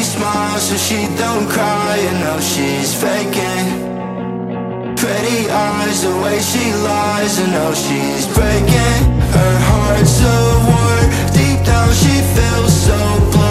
smiles so she don't cry. You know she's faking. Pretty eyes, the way she lies. I know she's breaking. Her heart's a war. Deep down she feels so blue.